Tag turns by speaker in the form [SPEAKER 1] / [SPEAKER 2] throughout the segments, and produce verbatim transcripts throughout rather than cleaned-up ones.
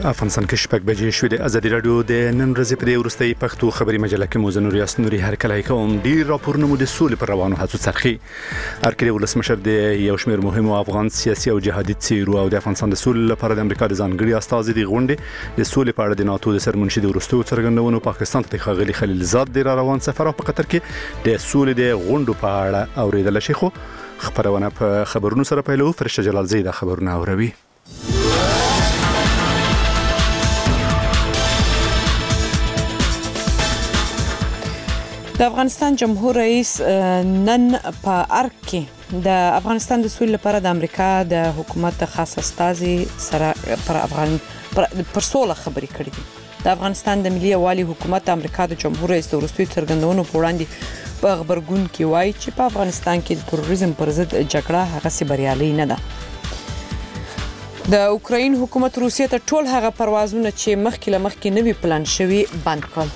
[SPEAKER 1] افغانستان کې شپږ بجې شوې د ازادي رادیو د نن ورځې په دې وروستۍ پښتو خبري مجله کې مو زنور یاس نوري هر کله کوم ډیر راپورونه مو د سولې پر روانو هڅو څرخي هر کله ولسمشر د یو شمېر مهمو افغان سیاسي او جهادي څیرو او د افغانستان د سولې لپاره د امریکا د ځانګړي استازي د غونډې د سولې په اړه د ناتو د سرمنشي د ورستو څرګندونو پاکستان ته خغلی خلیل زاد د روان سفر په قطر کې د سولې د غونډو په اړه اوریدل شي خو خبرونه په خبرونو سره پیلو فرشته جلال زید خبرونه اوروي.
[SPEAKER 2] د افغانستان جمهور رئیس نن په ارګ کې د افغانستان د سولې لپاره د امریکا د حکومت د خاص استازي سره پر افغان پر سوله خبرې کړې دي. د افغانستان د ملي یووالي حکومت د امریکا د جمهور رئیس د وروستي څرګندونو په وړاندې په خبرګون کې وایي چې په افغانستان کې د تروریزم پر ضد جګړه هغه سي بریالي نه ده. د اوکراین حکومت روسیې ته ټول هغه پروازونه چې مخکې له مخکې نوي پلان شوي بند کړل.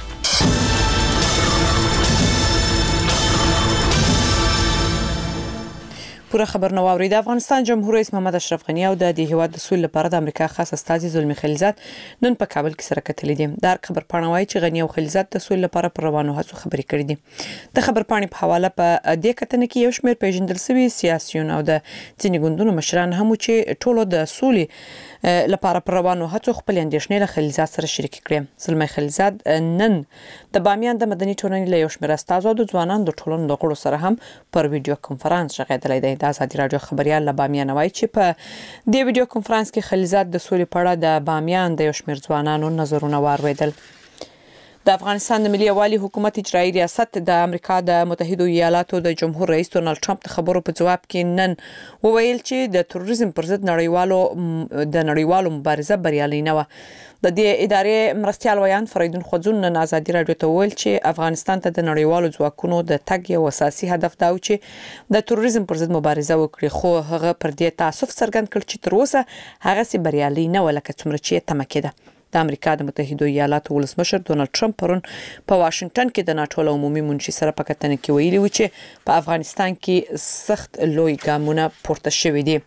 [SPEAKER 2] پوره خبر نو اوري. د افغانستان جمهور رئیس محمد اشرف غنی او د هیواد د سولې لپاره د امریکا خاص استازي زلمی خلیلزاد نن په کابل کې سره کتلې دي. د خبر پاڼه وايي چې غنی او خلیلزاد د سولې لپاره پر روانو هڅو خبرې کړې دي. د خبر پاڼې په حواله په دې کتنه کې یو شمېر پیژندل شوی سیاسيون او د ځینې ګوندونو مشران هم چې ټولو د سولې لپاره پر روانو هڅو خپل اندیشنې له خلیلزاد سره شریک کړې. زلمی خلیلزاد نن د بامیان د مدني ټولنې له یو شمېر استازو د ځوانانو د ټولنې د غړو سره هم پر ویډیو کنفرانس شغېدلې دی. د ازادي رادیو خبريال له بامیان وایي چې په دې ویډیو کنفرانس کې خلیلزاد د سولې په اړه د بامیان د یو شمېر ځوانانو نظرونه واوریدل. د افغانستان د ملي یووالي حکومت اجرایی ریاست د امریکا د متحده ایالاتو د جمهور رئیس ډونالد ټرمپ د خبرو په جواب کې نن وویل چې د تروریزم پر ضد نړیوالو د نړیوالو مبارزه بریالي نه و. د دې ادارې مرستيال ویان فریدون خوځون نن ازادي رادیو ته ویل چې افغانستان ته د نړیوالو ځواکونو د تګ یو اساسي هدف دا و چې د تروریزم پر ضد مبارزه وکړي خو هغه پر دې تاسف څرګند کړ چې تر اوسه هغه سي بریالي نه و لکه څومره چې تمه کېده. د امریکا د متحده ایالاتو ولسمشر ډونالد ټرمپ پرون په واشنگټن کې د ناټو عمومي منشي سره په کتنه کې ویلي و چې په افغانستان کې سخت لوی ګامونه پورته شوي دي.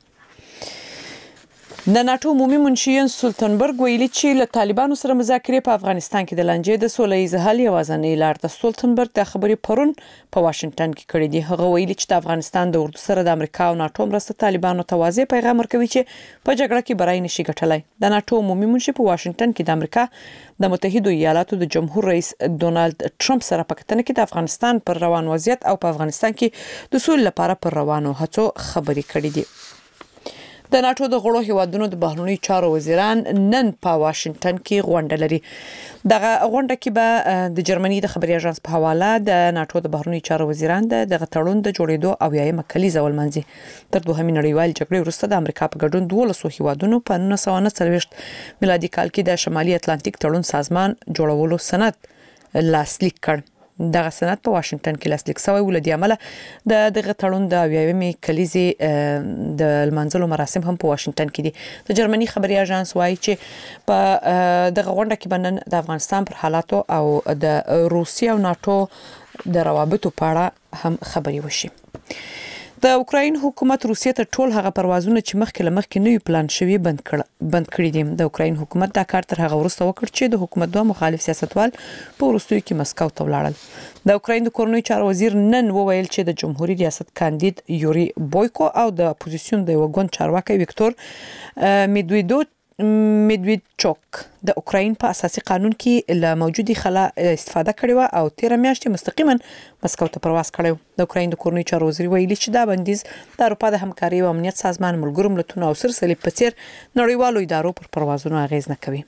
[SPEAKER 2] د ناټو عمومي منشي سولتنبرګ ویلي چې له طالبانو سره مذاکرې په افغانستان کې د لانجې د سولې ځهل یوازنی لار د سولتنبرګ د خبرې پرون په واشنگټن کې کړې دي. هغه ویلي چې د افغانستان د اردو سره د امریکا او ناټو مرسته طالبانو ته واضح پیغام ورکوي چې په جګړه کې برای نشي ګټلای. د ناټو عمومي منشي په واشنگټن کې د امریکا د متحده ایالاتو د جمهور رئیس ډونالد ټرمپ سره په کتنه کې د افغانستان پر روان وضعیت او په افغانستان کې د سولې لپاره پر روانو هڅو خبرې کړې دي. د ناټو د غړو هیوادونو د بهرنیو چارو وزیران نن په واشنگټن کې غونډه لري. دغه غونډه کې به د جرمني د خبري اژانس په حواله د ناټو د بهرنیو چارو وزیران د دغه تړون د جوړېدو او یایمه کلیزه ولمنځي. تر دوهمې نړیوال جګړې وروسته د امریکا په ګډون دولسو هیوادونو په نولس سوه نهه څلوېښت میلادي کال کې د شمالي اتلانتیک تړون سازمان جوړولو سند لاسلیک کړ. دغه سند په واشنگټن کې لاسلیک شوی و. لدې عمله د دغه تړون د اویاومې کلیزې د لمانځلو مراسم هم په واشنگټن کې دي. د جرمني خبري اژانس وایي چې په دغه غونډه کې بنن د افغانستان پر حالاتو او د روسیې او ناټو د روابطو په اړه هم خبري وشي. د اوکراین حکومت روسیې ته ټول هغه پروازونه چې مخکې له مخکې نوي پلان شوي بند کړ بند کړی دي. د اوکراین حکومت دا کار تر هغه وروسته وکړ چې د حکومت دوه مخالف سیاستوال په وروستیو کې مسکو ته ولاړل. د اوکراین د کورنیو چارو وزیر نن وویل چې د جمهوریت ریاست کاندید یوري بویکو او د اپوزیسیون د یو ګوند چارواکي وکتور میدویدو میدویدچوک د اوکراین په اساسي قانون کې له موجودي خلا استفاده کړې و او تیر میاشتې مستقیما مسکو ته پرواز کړو. د اوکراین د کورنیو چارو وزیر ویلي چې دا بندیز د اروپا د همکاري او امنیت سازمان ملګرو ملتونو او سر صلیب په څیر نړیوالو ادارو پر پروازونو اغیز نه کوي.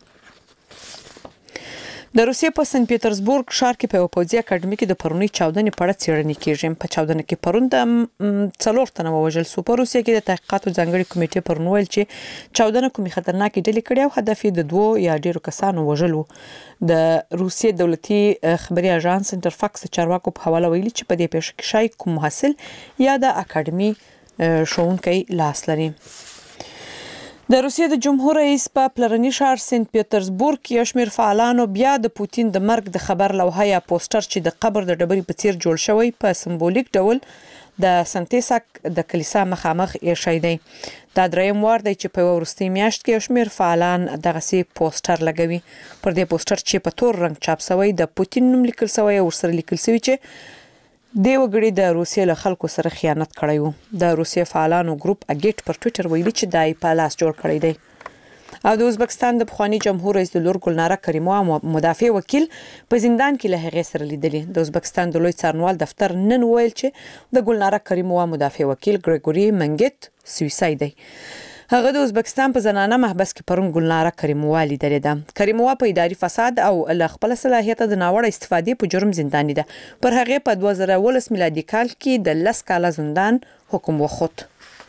[SPEAKER 2] د روسیې په سن پیټرزبورګ ښار کې په پوځي اکاډمي کې د پرونی چاودنې په اړه څېړنې کیږي. په چاودنه کې پرون د څلور تنه وژل شو. په روسیې کې د تحقیقاتو ځانګړي کمیټې پرون ویل چې چاودنه کومې خطرناکې ډلې کړې او هدف یې د دوه یا ډیرو کسانو وژل و. د روسیې دولتي خبري اژانس انټرفاکس چارواکو په حواله ویلي چې په دې پیښه کې شای کوم محصل یا د اکاډمي ښوونکی لاس لري. د روسیې د جمهور رئیس په پلرني ښار سنت پیټرزبورګ کې یو شمېر فعالانو بیا د پوتین د مرګ د خبر لوحه یا پوسټر چې د قبر د ډبرې په څیر جوړ شوی په سمبولیک ډول د سنتیسک د کلیسا مخامخ ایښی دی. دا دریم وار دی چې په ورستي میاشت کې یو شمېر فعالان دغه سي پوسټر لګوي. پر دې پوسټر چې په تور رنگ چاپ شوی د پوتین نوم لیکل شوی او سره لیکل شوی چې د وګړي د روسیې له خلکو سره خیانت کړی وو. د روسیې فعالانو ګروپ اګیټ پر ټوئیټر ویلي چې دای په لاس جوړ کړی دی. او د ازبکستان د پخوانی جمهور رئیس د لور ګلناره کریمووا مدافع وکیل په زندان کې له هغې سره لیدلې. د ازبکستان د لوی څارنوال دفتر نن ویل چې د ګلناره کریمووا مدافع وکیل ګریګوري منګیت سویسای دی. هغه د ازبکستان په زنانه محبس کې پرون ګلناره کریمووا لیدلې ده. کریمووا په اداري فساد او له خپل صلاحیت د ناوړه استفادې په جرم زنداني ده. پر هغه په دوه زره ولس میلادي کال کې د لس کاله زندان حکم وخوت.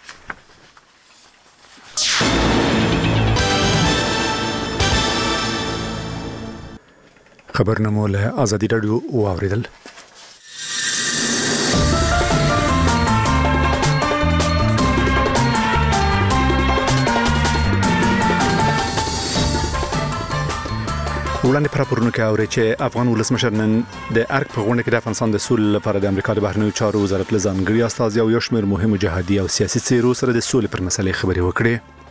[SPEAKER 1] خبرنامه له ازادي رادیو واوریدل. وړاندې پراپورونه کې اوري چې افغان ولسمشر نن د ارګ په غونډه کې د افغانستان د سولې لپاره د امریکا د بهرنیو چارو وزارت له ځانګړي استازي او یو شمېر مهمو جهادي او سیاسي څیرو سره د سولې پر مسلې خبرې وکړې.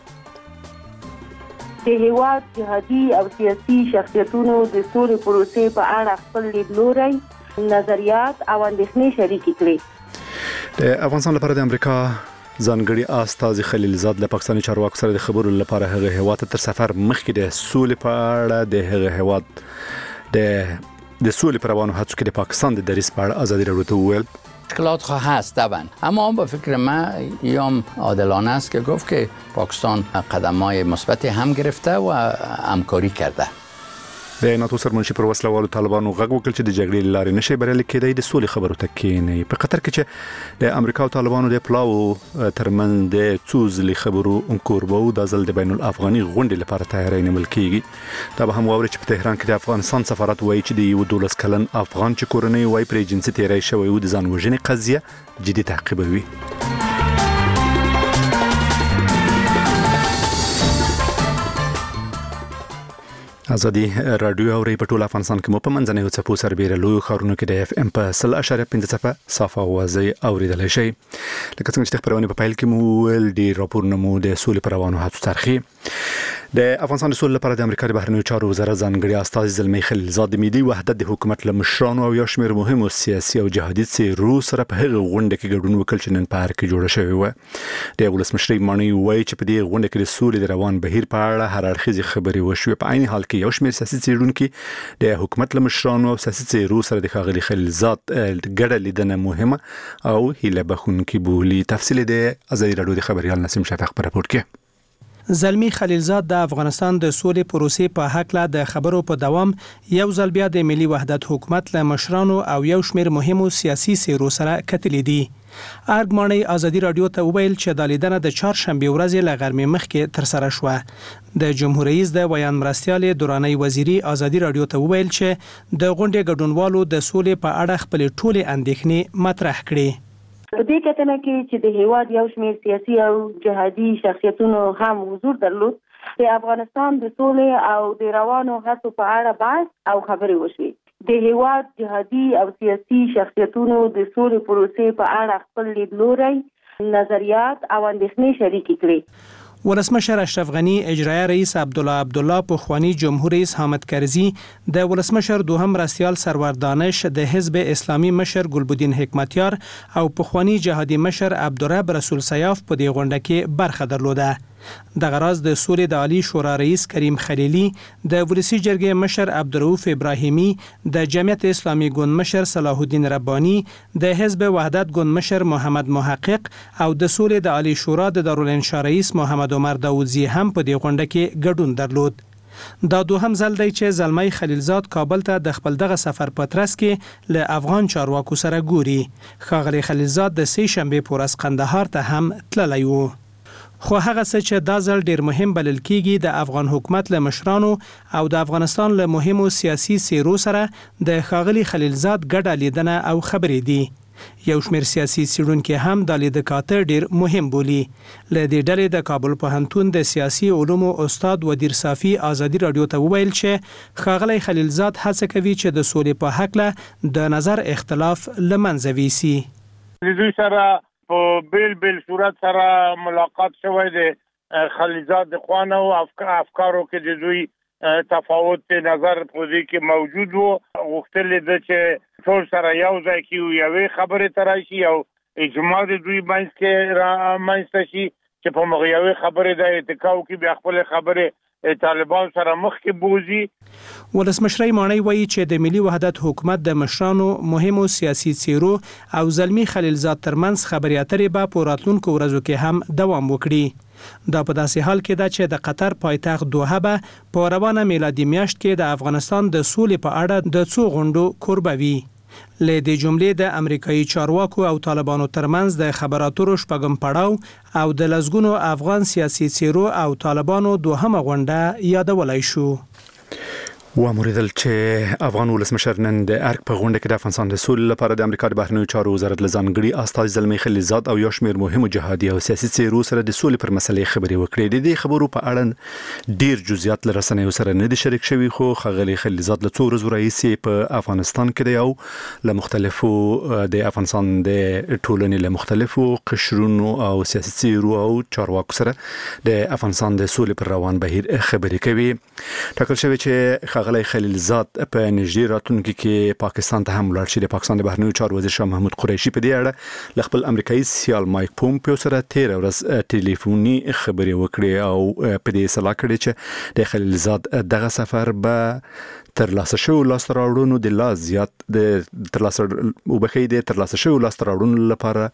[SPEAKER 3] د هیواد جهادي او سیاسي شخصیتونو د سولې پروسې په اړه خپل لیدلوري، نظریات او اندېښنې شریکې کړې.
[SPEAKER 1] د افغانستان لپاره د امریکا ځانګړي استازي خلیل زاد له پاکستاني چارواکو سره د خبرو لپاره هغه هیواد تر سفر مخکې د سولې په اړه د هغه هیواد د د سولې پر روانو هڅو کې د پاکستان د دریځ په اړه ازادي رادیو ته وویل.
[SPEAKER 4] مشکلات خواهد هست طبعا، اما به فکر من یام عادلانه است که گفت که پاکستان قدم‌های مثبتی هم گرفته و همکاری کرده.
[SPEAKER 1] د ناتو سرمنشي پر وسلوالو طالبانو غږ وکړ چې د جګړې لارې نشي بریالي کېدای د سولې خبرو ته کېني. په قطر کې چې د امریکا او طالبانو د پلاو ترمن د څوزلي خبرو انکوربو د ځل د بین الافغاني غونډې لپاره تیاری نیول کېږي. دا به هم واوري چې په تهران کې د افغانستان سفارت وایي چې د یو دولس کلن افغان چې کورنۍ وای پر جنسي تیری شوی و د ځان وژنې قضیه جدي تعقیبوي. ازادي رادیو اوري په ټول افغانستان کې مو په منځنیو څپو سربېره لوی خارونو کې د اف ام په صل اشاریه پنځه څپه صافه اوازې اوریدلای شي. لکه څنګه چې خبرونه په پایل کې مو ول ډي راپورونه مو د سولې پر روانو هڅو ترخی. د افغانستان د سولې لپاره د امریکا د بهرنیو چارو وزارت ځانګړي استازي زلمی خلیل زاد د ملي وحدت د حکومت له مشرانو او یو شمېر مهمو سیاسي او جهادي څیرو سره په هغه غونډه کې ګډون وکړ چې نن په ارګ کې جوړه شوې و. د ولسمشر مانی وایي چې په دې غونډه کې د سولې د روان بهیر په اړه هر اړخیزې خبرې وشوې. په عین حال کې یو شمېر سیاسي څیړونکو د حکومت له مشرانو او سیاسي څیرو سره د ښاغلي خلیل زاد ګډه لیدنه مهمه او هیله بخونکې بولي. تفصیل د ازادي رادیو د خبريال نسیم شفیق په راپور کې.
[SPEAKER 5] زلمی خلیلزاد د افغانستان د سولې پروسې په حق له د خبرو په دوام یو ځل بیا د ملي وحدت حکومت له مشرانو او یو شمېر مهمو سیاسي څیرو سره کتلې دي. ارګماني ازادي رادیو ته ویل چې د لیدنه د چهارشنبه ورځې له غرمې مخکې تر سره شوه. د جمهور رئیس د ویان مرستيال دوراني وزیری ازادي رادیو ته ویل چې د غونډې ګډونوالو د سولې په اړه خپل ټولې اندېښنې مطرح کړې.
[SPEAKER 3] په دې کتنه کې چې د هیواد یو شمېر سیاسي او جهادي شخصیتونو هم حضور درلود، د افغانستان د سولې او د روانو هڅو په اړه بحث او خبرې وشوې. د هیواد جهادي او سیاسي شخصیتونو د سولې پروسې په اړه خپل لیدلوري، نظریات او اندېښنې شریکې کړې.
[SPEAKER 5] ولسمشر اشرف غنی، اجرایه رئیس عبدالله عبدالله، پخوانی جمهور رئیس حامد کرزی، د ولسمشر دوهم مرستیال سرور دانش، د حزب اسلامي مشر ګلبدین حکمتیار او پخوانی جهادي مشر عبدالرب رسول سیاف په دې غونډه کې برخه درلوده. د غراز د سولې د عالی شورا رئیس کریم خلیلی، د ولسی جرګې مشر عبدالرؤف ابراهیمی، د جمعیت اسلامي ګوند مشر صلاح الدین ربانی، د حزب وحدت ګوند مشر محمد محقق او د سولې د عالی شورا د دارالانشا رئیس محمد عمر داودزی هم په دې غونډه کې ګډون درلود. دا دوهم ځل دی چې زلمی خلیلزاد کابل ته د خپل دغه سفر په ترڅ کې له افغان چارواکو سره ګوري. ښاغلی خلیلزاد د سې شنبې په ورځ قندهار ته هم تللی و. خو هغه څه چې دا ځل ډیر مهم بلل کېږي د افغان حکومت له مشرانو او د افغانستان له مهمو سیاسي څیرو سره د ښاغلي خلیلزاد ګډه لیدنه او خبرې دي. یو شمېر سیاسي څیړونکي هم د لیده کاته ډیر مهم بولي. له دې ډلې د کابل پوهنتون د سیاسي علومو استاد ودیر صافي ازادي رادیو ته وویل چې ښاغلی خلیلزاد هڅه کوي چې د سولې په حق له د نظر اختلاف له منځه ویسي.
[SPEAKER 6] د دوی سره په بیل بیل صورت سره ملاقات شوی دی. خلیلزاد د خوانه او افکارو کې د دوی تفاوت نظر په دې کې موجود وو. غوښتل دي چې ټول سره یو ځای کې یوې خبرې ته راشي او اجماع د دوی منځ کې رامنځته شي چې په مغه یوې خبرې د اتکاو کې بیا خپل خبرې طالبان سره مخ کې بوزي.
[SPEAKER 5] ولسمشر مانی وایي چې د ملي وحدت حکومت د مشرانو مهمو سیاسي څیرو او زلمی خلیلزاد ترمنځ خبرې اترې به په راتلونکو ورځو کې هم دوام وکړي. دا په داسې حال کې ده چې د قطر پایتخت دوحه به په روانه میلادي میاشت کې د افغانستان د سولې په اړه د څو غونډو کوربه وي. له دې جملې د امریکایي چارواکو او طالبانو ترمنځ د خبراتو شپږم پړاو او د لزګونو افغان سیاسي څیرو او طالبانو دوهمه غونډه یادولای شو.
[SPEAKER 1] و موریدل چې افغان ولسمشر نن د ارګ په غونډه کې د افغانستان د سولې لپاره د امریکا د بهرنیو چارو وزارت لزانګړي استاد زلمی خلیلزاد او یو شمېر مهمو جهادي او سیاسي څیرو سره د سولې پر مسلې خبرې وکړې. د دې خبرو په اړه ډیر جزئیات له رسنیو سره نه دي شریک شوي، خو ښاغلي خلیلزاد له څو ورځو راهیسې په افغانستان کې دی او له مختلفو د افغانستان د ټولنې له مختلفو قشرونو او سیاسي څیرو او چارواکو سره د افغانستان د سولې پر روان بهیر خبرې کوي. ټاکل شوی چې ښاغلی خلیلزاد په نږدې راتلونکي کې پاکستان ته هم ولاړ شي. د پاکستان د بهرنیو چارو وزیر شاه محمود قریشي په دې اړه له خپل امریکایي سیال مایک پومپیو سره تیر ورځ ټلیفوني خبرې وکړې او په دې سلا کړې چې د خلیلزاد دغه سفر به تر لاسه شو لاس راوړونو د لا زیات د تر لاسه وبخې د تر لاسه شو لاس راوړونو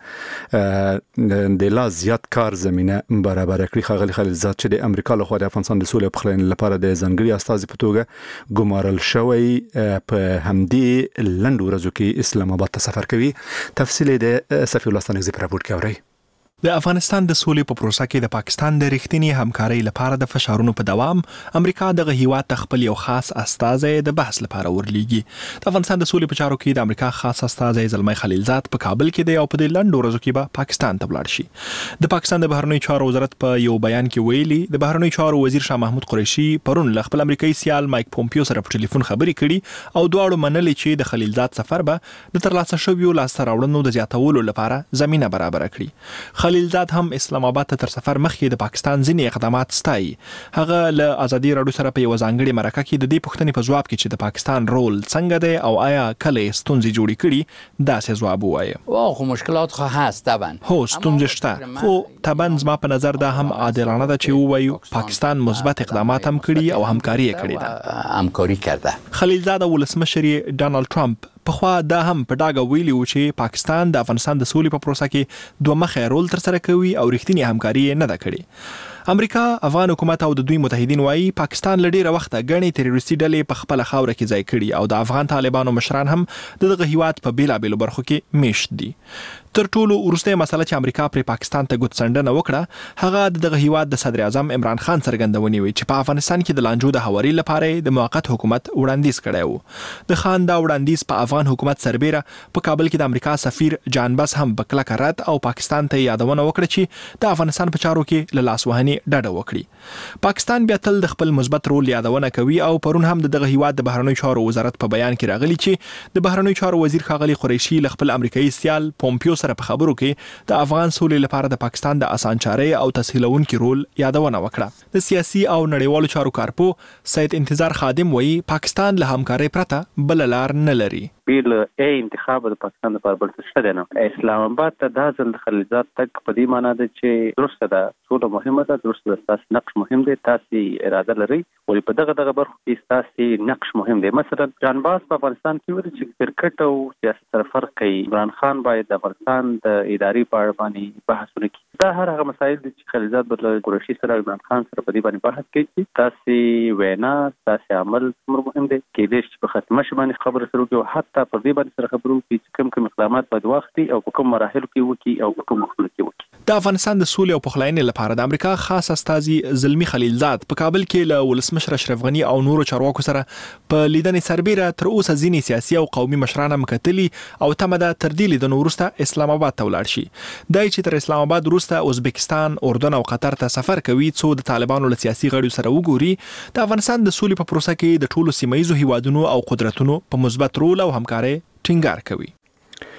[SPEAKER 1] لپاره د لا زیات کار زمينه برابر کړي. ښاغلي خلیلزاد چې د امریکا له خوا د افغانستان د سولې په خلین لپاره د ځانګړي استازي په توګه ګمارل شوی په همدې لنډ ورځو کې اسلام آباد ته سفر کوي. تفصیل د صفی الله ستانګزي په راپور کې اوري.
[SPEAKER 7] د افغانستان د سولې په پروسه کې د پاکستان د رښتینی همکارۍ لپاره د فشارونو په دوام امریکا دغه هیواد ته خپل یو خاص استازی د بحث لپاره ورلیږي. د افغانستان د سولې په چارو کې د امریکا خاص استازی زلمی خلیلزاد په کابل کې دی او په دې لنډو ورځو کې به پاکستان ته ولاړ شي. د پاکستان د بهرنیو چارو وزارت په یو بیان کې ویلي د بهرنیو چارو وزیر شاه محمود قریشي پرون له خپل امریکایي سیال مایک پومپیو سره په ټلیفون خبرې کړي او دواړو منلي چې د خلیلزاد سفر به د ترلاسه شویو لاسته راوړنو د زیاتولو لپاره زمينه برابر کړي. خلیلزاد هم اسلام آباد ته تر سفر مخکې د پاکستان ځینې اقدامات ستایي. هغه له ازادي راډیو سره په یو ځانګړي مرکه کې د دې پوښتنې په جواب کې چې د پاکستان رول څنګه دی او آیا کله ستونزې جوړې کړي داسې ځواب وایي.
[SPEAKER 4] او خو مشکلات خو هست طبعا.
[SPEAKER 7] هو ستونزې شته، خو طبعا زما په نظر دا هم عادلانه ده چې ووایو پاکستان مثبت اقدامات هم کړي او همکاري یې کړې ده.
[SPEAKER 4] همکاري کرده.
[SPEAKER 7] خلیلزاد ولسمشر ډانلډ ټرمپ په خوا دا هم په ډاګه ویلي و چې پاکستان د افغانستان د سولې په پروسه کې دوه مخه رول تر سره کوي او رښتینی همکاري نه ده کړې. امریکا، افغان حکومت او د دوی متحدین وایي پاکستان له ډیره وخته غني تروریستي ډلې په خپل خاوره کې ځای کړي او د افغان طالبانو مشران هم دغه هیواد په بیلابېلو برخو کې میشت دي. تر ټولو وروستۍ مسله چې امریکا پر پاکستان ته ګوتڅنډنه وکړه هغه دغه هیواد د صدر اعظم عمران خان څرګندونې وي چې په افغانستان کې د لانجو د هواري لپاره د موقت حکومت وړاندیز کړی و. د خان دا وړاندیز په افغان حکومت سربېره په کابل کې د امریکا سفیر جان بس هم په کلکه رد او پاکستان ته یادونه وکړه چې د افغانستان په چارو کې له لاسوهنې ډډه وکړي. پاکستان بیا تل د خپل مثبت رول یادونه کوي او پرون هم دغه هیواد د بهرنیو چارو وزارت په بیان کې راغلی چې د بهرنیو چارو وزیر ښاغلي قریشي له خپل امریکایي سیال پومپیو سره په خبرو کې د افغان سولې لپاره د پاکستان د اسانچاري او تسهیلونکي رول یادونه وکړه. د سیاسي او نړیوالو چارو کارپو سید انتظار خادم وایي پاکستان له همکارۍ پرته بل لار نه لري.
[SPEAKER 8] بیل ای انتخاب د پاکستان لپاره بل څه شته نه. اسلام آباد ته د ځل خلیلزاد تک په دې معنی ده چې درسته ده ټول مهمه ده، درسته ده تاسو نقش مهم دی، تاسو اراده لري ولې په دغه دغه برخو کې تاسو نقش مهم دی. مثلا جان باس په افغانستان کې ورته چې کرکټ او سیاست سره فرق کوي. عمران خان باید د افغانستان د اداري په اړه باندې بحث وکړي. دا هر هغه مسایل دي چې خلیلزاد بل قریشي سره عمران خان سره په دې باندې بحث کوي. تاسو وینا تاسو عمل څومره مهم دی کې دې چې په ختمه شي باندې خبره سره کوي، حتی په دې باندې سره خبرو کې چې کوم کوم اقدامات باید واخلي او په کوم مراحل کې وکړي او په کوم وخت کې وکړي.
[SPEAKER 7] د افغانستان د سولې او پخلاینې لپاره د امریکا خاص استازي زلمی خلیلزاد په کابل کې له ولسمشر اشرف غنی او نورو چارواکو سره په لیدنې سربېره تر اوسه ځینې سیاسي او قومي مشران هم کتلي او تمه ده تر دې لیدنو وروسته اسلام آباد ته ولاړ شي. دا چې تر اسلام آباد وروسته ازبکستان، اردن او قطر ته سفر کوي څو د طالبانو له سیاسي غړیو سره وګوري. د افغانستان د سولې په پروسه کې د ټولو سیمه ییزو هیوادونو او قدرتونو په مثبت رول او همکارۍ ټینګار کوي.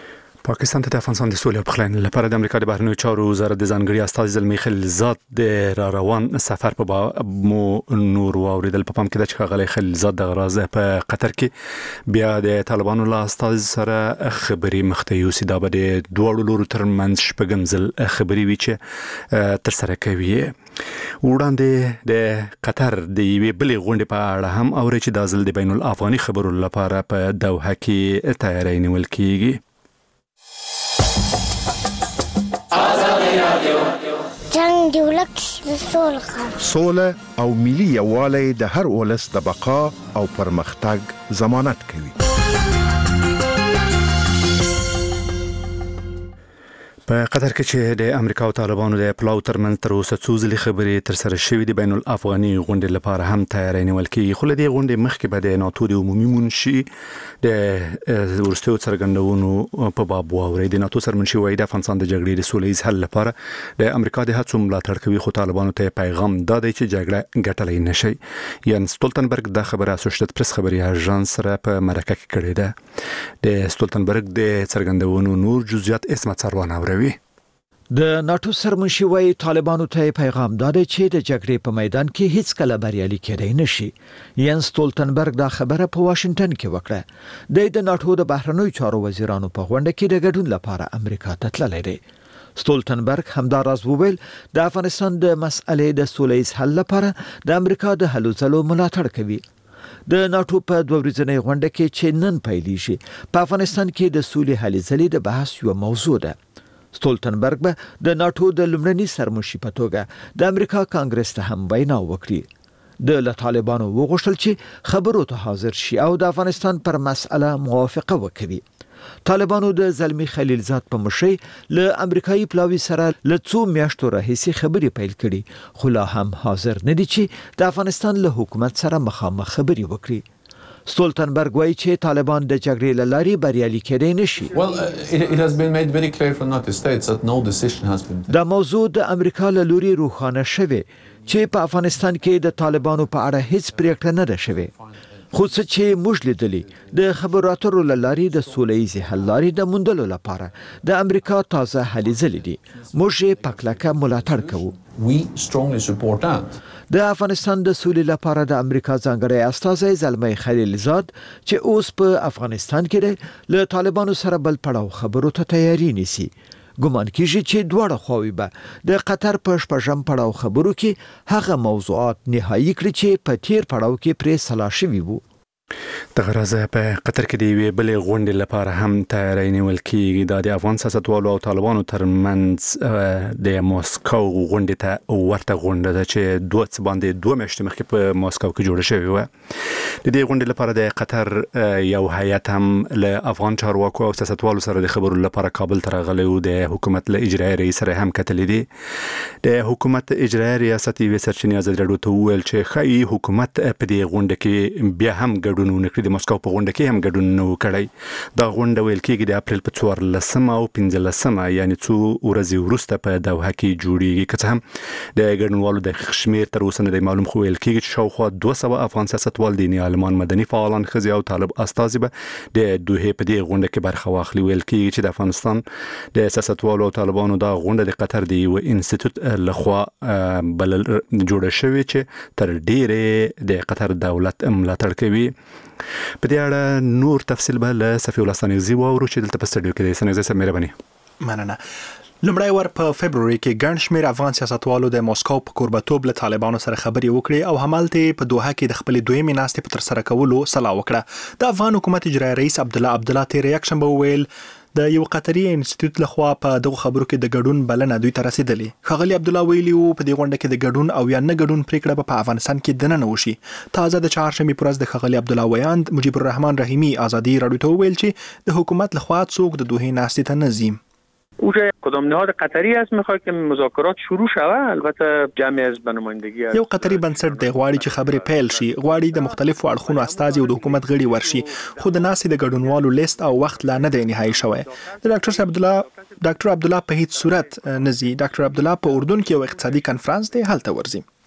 [SPEAKER 1] پاکستان ته د افغانستان د سولې او پخلاینې لپاره د امریکا د بهرنیو چارو وزارت د ځانګړي استازي زلمی خلیلزاد د را روان سفر په مو نور واوریدل په پام کې د چغلې خلیلزاد د غراز په قطر کې بیا د طالبانو له استازي سره خبري مختیوسی دا به د دوه لورو ترمنځ شپږم ځل خبري وی چې تر سره کوي. وړاندې د قطر د یوې بلې غونډې په اړه هم اوري چې د ځل د بین الافغاني خبرو لپاره په دوحه کې تیاری نیول کیږي.
[SPEAKER 9] جنگ دی ولک د سوله
[SPEAKER 10] سوله او ملي یووالی د هر ولس د بقا او پرمختګ ضمانت کوي.
[SPEAKER 1] په قطر کې چې د امریکا او طالبانو د پلاو ترمنځ تر اوسه څو ځلې خبرې تر سره شوې د بین الافغاني غونډې لپاره هم تیاری نیول کیږي. خو له دې غونډې مخکې به د ناتو د عمومي منشي د ورستیو څرګندونو په باب واوري. د ناتو سرمنشي وایي د افغانستان د جګړې د سولهییز حل لپاره د امریکا د هڅو ملاتړ کوي، خو طالبانو ته پیغام دا دی چې جګړه ګټلای نشي. یان ستولتنبرګ د خبره اسوسییټډ پریس خبري اژانس سره په مرکه کې کړې ده. د ستولتنبرګ د څرګندونو نور جزئیات اسمت سروان اوري.
[SPEAKER 11] د ناتو سرمنشي وايي طالبانو ته پیغام داده چې د جګړې په میدان کې هیڅ کله بریالي کېدای نشي. ینس ستولتنبرګ دا خبره په واشنگټن کې وکړه. د ناتو د بهرنیو چارو وزیرانو په غونډه کې د ګډون لپاره امریکا ته تللی دی. ستولتنبرګ همداراز وویل د افغانستان د مسئلې د سولهییز حل لپاره د امریکا د هلو ځلو ملاتړ کوي. د ناتو په دوه ورځنۍ غونډه کې چې نن پیلېږي په افغانستان کې د سولې هلې ځلې د بحث یو موضوع ده. ستولتنبرګ به د ناتو د لومړني سرمشي په توګه د امریکا کانګرس ته هم وینا وکړي. د طالبانو وغوښتل چې خبرو ته حاضر شي او د افغانستان پر مسأله موافقه وکړي. طالبانو د زلمی خلیلزاد په مشرۍ له امریکایي پلاوي سره له څو میاشتو راهیسې خبرې پیل کړي، خو لا هم حاضر نه دي چې د افغانستان له حکومت سره مخامخ خبرې وکړي. ستولتنبرګ وایي چې طالبان د جګړې له لارې بریالي کېدای نشي.
[SPEAKER 12] Well, uh, it, it has been made very clear from United States that no decision has been taken.
[SPEAKER 11] دا موضوع د امریکا له لوري روښانه شوه چې په افغانستان کې د طالبانو په اړه هیڅ پریکړه نه ده شوې. خو څه چې موږ لیدلي د خبرو اترو له لارې د سولهییز حل لارې د موندلو لپاره د امریکا تازه هلې ځلې دي. موږ یې په کلکه ملاتړ کوو.
[SPEAKER 12] We strongly support that.
[SPEAKER 11] د افغانستان د سولې لپاره د امریکا ځانګړی استازی زلمی خلیلزاد چې اوس په افغانستان کې له طالبانو سره بل پړاو خبرو ته تیاری نیسي. ګومان کیږي چې دواړه خواوې به د قطر په شپږم پړاو خبرو کې هغه موضوعات نهایی کړي چې په تیر پړاو کې پرې سلا شوي وو.
[SPEAKER 1] د غرازه په قطر کې دی وی بلې غونډې لپاره هم تیاری نیول کیږي. دا د افغان سیاستوالو او طالبانو ترمنځ د موسکو غونډې ته ورته غونډه ده چې دوه څه باندې دوه میاشتې مخکې په موسکو کې جوړه شوې و. د دې غونډې لپاره د قطر یو هیئت هم له افغان چارواکو او سیاستوالو سره د خبرو لپاره کابل ته راغلی و. د حکومت له اجرایي رئیس سره هم کتلې دي. د حکومت اجرایي ریاست یې سرچینې ازادي راډیو ته وویل چې ښایي حکومت په دې غونډه کې بیا هم ګډون ونه کړي. د مسکو په غونډه کې هم ګډون نه وکړي. دا غونډه ویل کېږي د اپریل په څوارلسمه او پنځلسمه یعنی څو ورځې وروسته په دوحه کې جوړیږي. که څه هم د ګډونوالو د شمیر تر اوسه نه دی معلوم، خو ویل کېږي چې شاوخوا دوه سوه افغان سیاستوال، دیني عالمان، مدني فعالان، ښځې او طالب استازي به د دوحې په دې غونډه کې برخه واخلي. ویل کېږي چې د افغانستان د سیاستوالو او طالبانو دا غونډه د قطر د یو انسټیټیوټ لخوا بلل جوړه شوې چې تر ډیره د قطر دولت ملاتړ کوي. په دې اړه نور تفصیل به له صفي الله سنگزي واورو چې دلته په سټډیو کې د سنگزي سره مهرباني.
[SPEAKER 7] مننه. لمړی ور په فبروري کې ګڼ شمېر افغان سیاستوالو د موسکو په کوربتوب له طالبانو سره خبرې وکړې او همالته په دوحه کې د خپل دویمې ناستې په تر سره کولو سلا وکړه. د افغان حکومت اجرایي رئیس عبدالله عبدالله تیر یکشنبه وویل د یو قطري انسټیټیوټ لخوا په دغه خبرو کې د ګډون بلنه دوی ته رسیدلې. ښاغلي عبدالله ویلي وو په دې غونډه کې د ګډون او یا نه ګډون پریکړه به په افغانستان کې دننه وشي. تازه د چهارشنبې پر ورځ د ښاغلي عبدالله ویاند مجيب الرحمن رحیمي ازادي راډیو ته وویل چې د حکومت لخوا څوک د دوحې ناستې ته نه ځي.
[SPEAKER 8] اوجه کدام نهاد قطری است میخواد که مذاکرات شروع شوه. البته جمعی از بنمایندگی
[SPEAKER 7] یو قطری بنسټ دی غواړي چې خبرې پیل شي، غواړي د مختلفو اړخونو استازي او د حکومت غړي ورشي، خو د ناستې د ګډونوالو لیست او وخت لا نه دی نهایی شوی. د ډاکټر عبدالله ډاکټر عبدالله په هیڅ صورت نزي. ډاکټر عبدالله په اردن کې یو اقتصادي کنفرانس دی، هلته ورځي.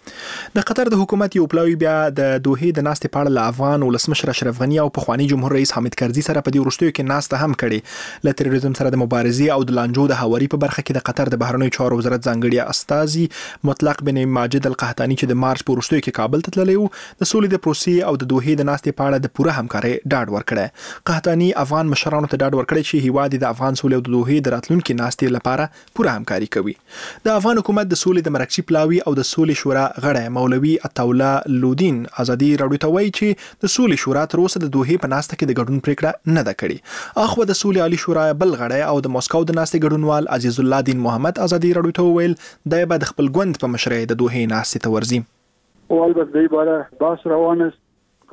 [SPEAKER 7] د قطر د حکومت یو پلاوی بیا د دوحې د ناستې په اړه له افغان ولسمشر اشرف غنی او پخوانی جمهور رئیس حامد کرزي سره په دې وروستیو کې ناسته هم کړې. له تروریزم سره د مبارزې او د لانجو د هواري په برخه کې د قطر د بهرنیو چارو وزارت ځانګړي استازي مطلق بن ماجد القحطاني چې د مارچ په وروستیو کې کابل ته تللی و د سولې د پروسې او د دوحې د ناستې په اړه د پوره همکارۍ ډاډ ورکړی. قحطاني افغان مشرانو ته ډاډ ورکړی چې هیواد د افغان سولې او د دوحې د راتلونکي ناستې لپاره پوره همکاري کوي. د افغان حکومت د سولې د مرکزي پلاوی او د سولې شورا غړی مولوي عطاالله لودین ازادي راډیو ته وایي چې د سولې شورا تر اوسه د دوحې په ناسته کې د ګډون پریکړه نه ده کړې. اخو د سولې عالی شورا بل غړی او د مسکو د ناستې ګډونوال عزیز الله دین محمد ازادي راډیو ته وویل د به د خپل ګوند په مشرۍ د دوحې ناستې ته ورځي.
[SPEAKER 13] او البته د باره بحث روان است.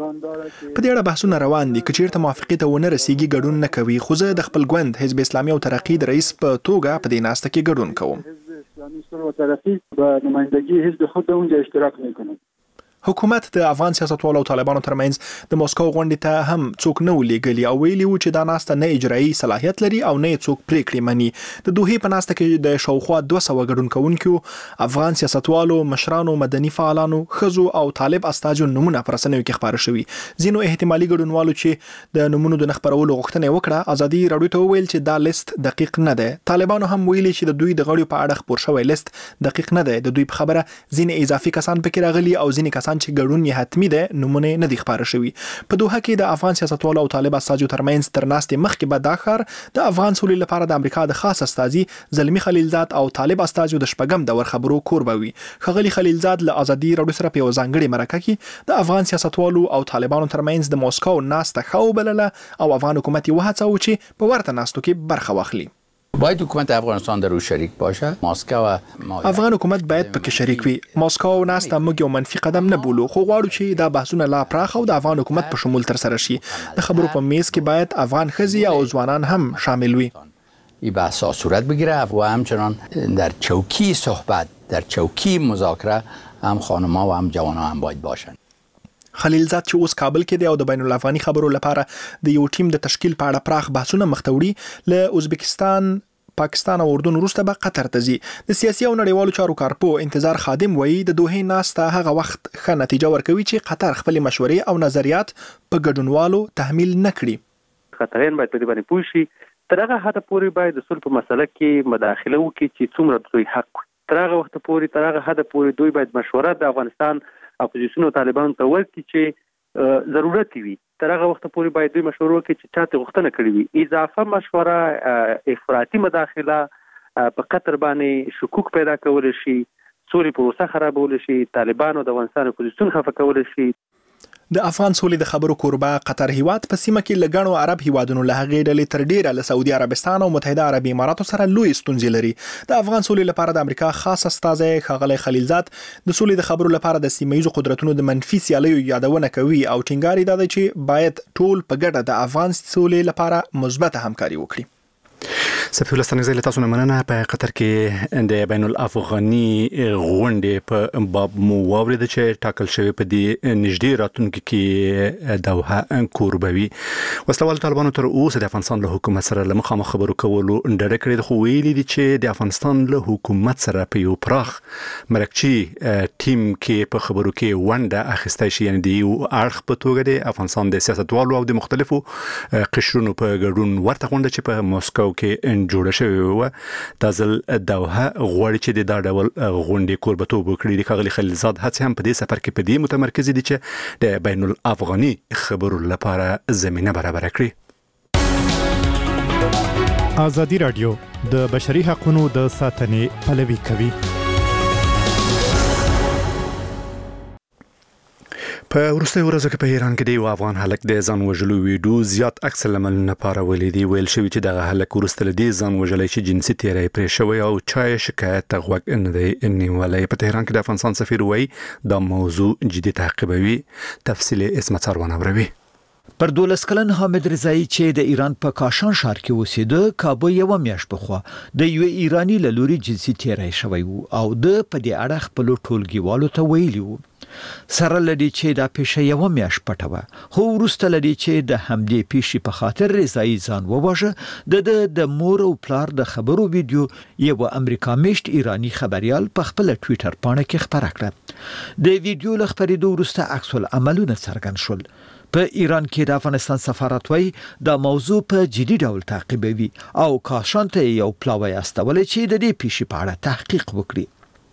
[SPEAKER 7] په دې اړه بحثونه روان دي. که چیرته موافقې ته ونه رسیږي ګډون نه کوي، خو زه د خپل ګوند حزب اسلامي او ترقی د رئیس په توګه په دې ناسته کې ګډون کوم.
[SPEAKER 13] اسلامی سر و ترقی به نمایندگی حزب خود اونجا اشتراک میکنم.
[SPEAKER 7] حکومت د افغان سیاستوالو او طالبانو ترمنځ د مسکو غونډې ته هم څوک نه ولېږلي او ویلي وو چې دا ناسته نه اجرایي صلاحیت لري او نه څوک پریکړې مني. د دوحې په ناسته کې د شاوخوا دوه سوه ګډون کوونکو افغان سیاستوالو، مشرانو، مدني فعالانو، ښځو او طالب استازو نمونه پر رسنیو کې خبره شوي. ځینو احتمالي ګډونوالو چې د نمونو د نه خپرولو غوښتنه وکړه ازادي راډیو ته وویل چې دا لیست دقیق نه دی. طالبانو هم ویلي چې د دوی د غړیو په اړه خپور شوی لیست دقیق نه دی. د دوی په خبره ځینې اضافي کسان پکې راغلي او ځینې کسان چې ګډون یې حتمی ده نمونه نه دي خبره شوی. په دوحه کې د افغان سیاستوالو او طالب استازو ترمنځ تر ناستې مخکې به دا ښار د افغان سولې لپاره د امریکا د خاص استازي زلمی خلیلزاد او طالب استازو د شپږم دور خبرو کوربوي. ښاغلي خلیلزاد له ازادي راډیو سره په یو ځانګړي مرکه کې د افغان سیاستوالو او طالبانو ترمنځ د موسکو ناسته خو بلله او افغان حکومت یې وهڅاوه چې په ورته ناستو کې برخه واخلي.
[SPEAKER 4] باید حکومت افغانستان در او شریک باشه. مسکو
[SPEAKER 7] افغان حکومت باید پکې شریک وي. مسکو ناسته موږ یو منفي قدم نه بولو، خو غواړو چې دا بحثونه لا پراخ او د افغان حکومت په شمول تر سره شي. د خبرو په میز کې باید افغان ښځې او ځوانان هم شامل وي.
[SPEAKER 4] این بحث صورت بگیره و همچنان در چوکی صحبت، در چوکی مذاکره هم خانم‌ها و هم جوان‌ها هم باید باشن.
[SPEAKER 7] خلیلزاد چې اوس کابل کې دی او د بین الافغاني خبرو لپاره د یو ټیم د تشکیل په اړه پراخ بحثونه مخ ته وړي. له ازبکستان، پاکستان او اردن وروسته به قطر ته ځي. د سیاسي او نړیوالو چارو کارپو انتظار خادم وایي د دوحې ناسته هغه وخت ښه نتیجه ورکوي چې قطر خپل مشورې او نظریات په ګډونوالو تحمیل نه کړي.
[SPEAKER 8] قطریان باید په دې باندې پوه شي. تر هغه حده پورې باید د صلح په مسله کې مداخله وکړي چې څومره دوی حق. تر هغه وخت پورې تر هغه حده پورې دوی باید مشوره د افغانستان اپوزیسیون او طالبانو ته ورکړي چې ضرورت وي. تر هغه وخت پورې باید دوی مشوره وکړي چې چاته غوښتنه کړې وي. اضافه مشوره افراطي مداخله په قطر باندې شکوک پیدا کول شي، سولې پروسه خرابول شي، طالبانو د افغانستان اپوزیسیون خفه کول شي.
[SPEAKER 7] د افغان سولې د خبرو کوربه قطر هیواد په سیمه کې لګڼو عرب هیوادونو له هغې ډلې تر ډیره له سعودي عربستان او متحده عربي اماراتو سره لوی ستونزې لري. د افغان سولې لپاره د امریکا خاص استازی ښاغلی خلیلزاد د سولې د خبرو لپاره د سیمه‌ییزو قدرتونو د منفي سیالیو یادونه کوي او ټینګار یې دا دی چې باید ټول په ګډه د افغان سولې لپاره مثبته همکاري وکړي.
[SPEAKER 1] سفیر لستانګزی له تاسو نه مننه. په قطر کې د بین الافغاني غونډې په باب مو واورید چې ټاکل شوی په دې نږدې راتلونکي کې دوحه کوربوي. وسلوال طالبانو تر اوسه د افغانستان له حکومت سره له مخامخ خبرو کولو ډډه کړې، خو ویلي دي چې د افغانستان له حکومت سره په یو پراخ مرکزي ټیم کې په خبرو کې ونډه اخیستای شي. یعنې د یو اړخ په توګه د افغانستان د سیاستوالو او د مختلفو قشرونو په ګډون ورته غونډه چې په مسکو کې جوړه شوې وه دا ځل دوحه غواړي چې د دا ډول غونډې کوربتوب وکړي. د ښاغلي خلیلزاد هڅې هم په دې سفر کې په دې متمرکزې دي چې د بین الافغاني خبرو لپاره زمینه برابره کړي.
[SPEAKER 14] ازادي راډیو د بشري حقوقو د ساتنې پلوي کوي.
[SPEAKER 1] په وروستیو ورځو کې په ایران کې د یو افغان هلک د ځان وژلو ویډیو زیات عکس العملونه پارولي دي. ویل شوي چې دغه هلک وروسته له دې ځان وژلی چې جنسي تیری پرې شوی او چا یې شکایت ته غوږ نه دی نیولی. په تهران کې د افغانستان سفیر وایي دا موضوع جدي تعقیبوي. تفصیل اسمت سروان اوروي.
[SPEAKER 11] پر دولس کلن حامد رضایی چې د ایران په کاشان ښار کې اوسېده کابو یو میاشت پخوا د یو ایرانی له لوري جنسي تیری شوی او د په دې اړه خپل ټولګیوالو ته ویلي وو. سره لدی چې دا پیښه یو میاش پټوه خو وروسته لدی چې د همدې پیښې په خاطر رضایی ځان وواژه د د مور او پلار د خبرو ویډیو یو امریکا میشت ایرانی خبريال په خپل ټوئیټر باندې کې خبره کړه د ویډیو له خبرېدو وروسته عکس العملونه څرګند شول په ایران کې د افغانستان سفارت وایي دا موضوع په جدي ډول تعقیبوي او کاشانته یو پلاوی استولې چې د دې پیښې په اړه تحقیق وکړي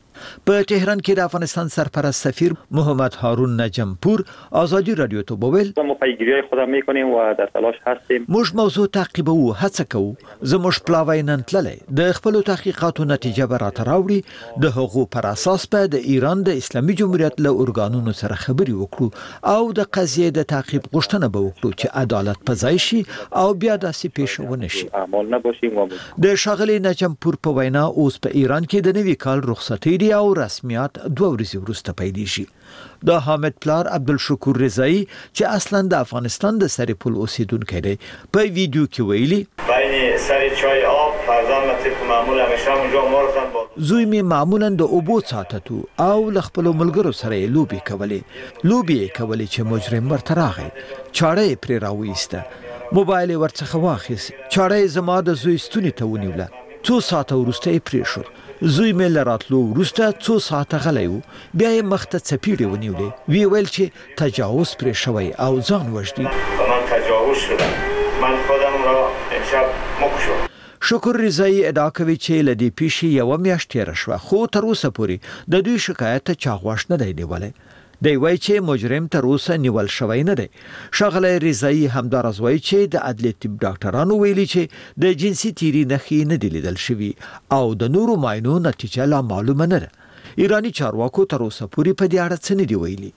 [SPEAKER 11] په تهران کې د افغانستان سرپرست سفیر محمد هارون نجمپور آزادی رادیو ته وویل
[SPEAKER 15] ما پیگیری خودم میکنیم و در تلاش هستیم
[SPEAKER 11] موږ موضوع تعقیبو هڅه کوو زموږ پلاوی نن تللی د خپل تحقیقاتو نتیجه به راته راوړي د هغو پر اساس په د ایران د اسلامي جمهوریت له ارګانونو سره خبري وکړو او د قضیې د تعقیب غوښتنه به وکړو چې عدالت په ځای شي او بیا داسې پیښه ونه شي
[SPEAKER 15] اعمال نباشیم
[SPEAKER 11] د شاغلي نجمپور په وینا اوس په ایران کې د نوي کال رخصتي او رسمیات دوه ورځې وروسته پیلېږي د حامد پلار عبدالشکور رضایی چې اصلا د افغانستان د سرپل اوسیدونکی دی په ویډیو کې ویلي
[SPEAKER 16] بین سر چای آب فرزند طبق معمول همیشه اونجا مارتن با
[SPEAKER 11] زوی می معمولا د اوبو ساتتو او لخپل ملګرو سره لوبي کولې لوبي کولې چې مجرم ورته راغی چاړه پرې راوېسته موبایل ورڅخه واخیست چاړه زما د زوی ستونی ته ونیوله څو ساعته وروسته یې پرې شو زوی مې لراتلو وروسته څو ساعته غلی و بیا یې مخ ته څپېړې ونیولې وی ویل چې تجاوز پرې شوی او ځان وژني
[SPEAKER 16] من تجاوز شدم من خودم را امشب مکشم
[SPEAKER 11] شکر رضایی ادعا کوي چې له دې پیښې یوه میاشت تېره شوه خو تر اوسه پورې د دوی شکایت ته چا غوږ نه دی نیولی دی وایي چې مجرم تر اوسه نیول شوی نه دی ښاغلی رضایی همداراز وایي چې د عدلي طب ډاکټرانو ویلي چې د جنسي تیري نښې نه دي لیدل شوي او د نورو معاینو نتیجه لا معلومه نه ده ایرانی چارواکو تر اوسه پورې په دې اړه څه نه دي ویلي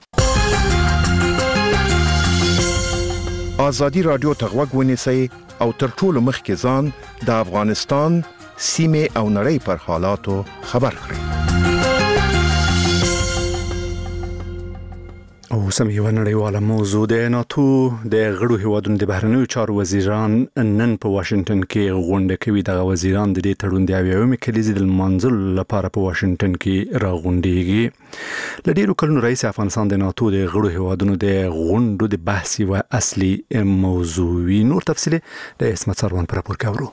[SPEAKER 10] آزادی رادیو ته غوږ ونیسئ او تر ټولو مخکې ځان د افغانستان سیمې او نړۍ پر حالاتو خبر کړئ
[SPEAKER 1] او سم یو نړیواله موضوع د ناتو د غړو هیوادونو د بهرنیو چارو وزیران نن په واشنگټن کې غونډه کوي د وزیران د دې تړون د اویاومې کلیزې د منځل لپاره په واشنگټن کې راغونډيږي ل ډیرو کلونو رئیس افغانستان د ناتو د غړو هیوادونو د غونډو د بحث او اصلي موضوع نور تفصیل د اسمت سروان پر راپور کاورو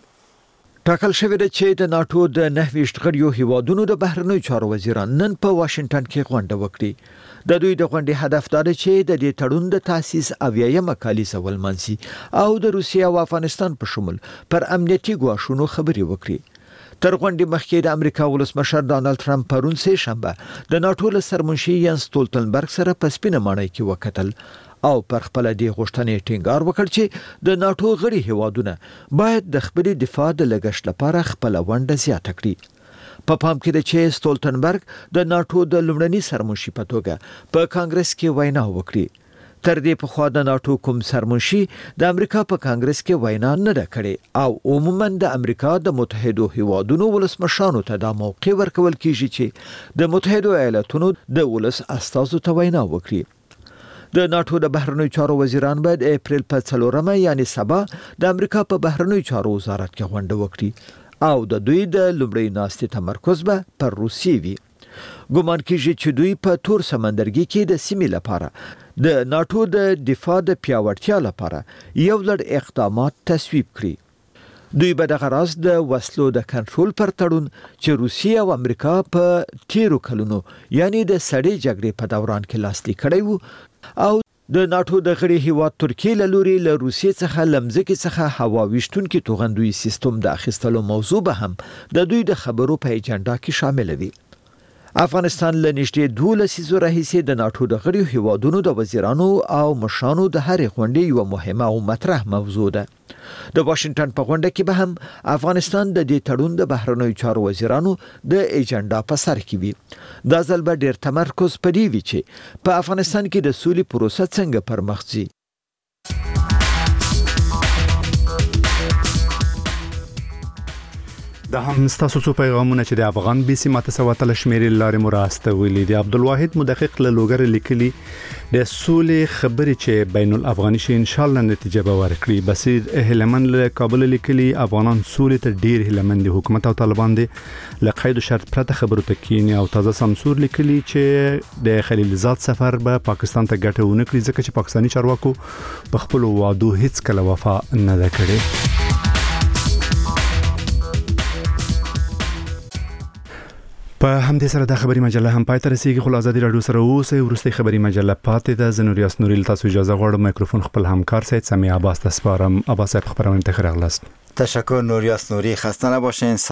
[SPEAKER 11] ټاکل شوی دی چې د ناتو د نهویشت غړو هیوادونو د بهرنیو چارو وزیران نن په واشنگټن کې غونډه وکړي د دوی د غونډې هدف دا دی چې د دې تړون د تاسیس اویایم کالیزه ولمنسي او د روسیې او افغانستان په شمول پر امنیتي ګواښونو خبرې وکړي تر غونډې مخکې د امریکا ولسمشر ډانلډ ټرمپ پرون سه شنبه د ناتو له سرمنشي ینس ستولتنبرګ سره په سپینه ماڼۍ کې وکتل او پر خپل د غوښتنې ټینګار وکړ چې د ناتو غړي هیوادونه باید د خپل دفاع د لګښت لپاره خپل ونډه زیاته کړي په پام کې د چې ستولتنبرګ د ناتو د لومړني سرمنشي په توګه په کانګرس کې وینا وکړي تر دې په خوا د ناتو کوم سرمنشي د امریکا په کانګرس کې وینا نه ده کړې او عموما د امریکا د متحدو هیوادونو ولسمشرانو ته دا موقع ورکول کیږي چې د متحدو ایالاتونو د ولس استازو ته وینا وکړي د ناتو د بهرنیو چارو وزیران باید اپریل په څلورمه یعنی سبا د امریکا په بهرنیو چارو وزارت کې غونډه وکړي او د دوی د لومړی ناستې تمرکز به پر روسیې وي ګومان کیږي چې دوی په تور سمندرګي کې د سیمې لپاره د ناتو د دفاع د پیاوړتیا لپاره یو لړ اقدامات تصویب کړي دوی به د غراز د وسلو د کنټرول پر تړون چې روسیې او امریکا په تیرو کلونو یعنی د سړې جګړې په دوران کې لاسلیک کړی وو او د ناتو د غړي هیواد ترکیه له لوري له روسیې څخه لمځکې څخه هوا ویشتونکو توغندوی سیستم د اخیستلو موضوع به هم د دوی د خبرو په اجنډا کې شامل وي افغانستان له نږدې دوه لسیزو راهیسې د ناتو د غړي هیوادونو د وزیرانو او مشرانو د هرې غونډې یو مهمه او مطرح موضوع ده د واشنگټن په غونډه کې به هم افغانستان د دې تړون د بهرنیو چارو وزیرانو د ایجنډا په سر کې وي دا ځل به ډېر تمرکز پدې وي چې په افغانستان کې د سولې پروسه څنګه پرمخ ځي
[SPEAKER 1] د هم ستاسو څو پیغامونه چې د افغان بي سي ماته سواتل شمیرې لارې مراسته ویلي دی. عبدالواحد مدقق له لوګر لیکلي د سولې خبرې چې بین الافغاني شي ان شاء الله نتیجه به ورکړي. بصیر هلمن له کابل لیکلي افغانان سولې ته ډیر هلمن دي، حکومت او طالبان دي له قید شرط پرته خبرو ته کینی. او تازه سمسور لیکلي چې د خلیل زاد سفر به پاکستان ته ګټه ونه کړي ځکه چې پاکستاني چارواکو په خپل وعدو هیڅ کله وفا نه ده کړې. په همدې سره د خبري مجله هم پای ته رسیدي. خو آزادي رادیو سره اوسه ورسته خبري مجله پاتې ده. زنور یاسنوري تاسو اجازه غواړم میکروفون خپل همکار سید سمیع عباس ته سپارم. عباس صاحب خبرونه ته خیر اغلاست.
[SPEAKER 17] تشکر نور یاسنوري، خسته نباشین.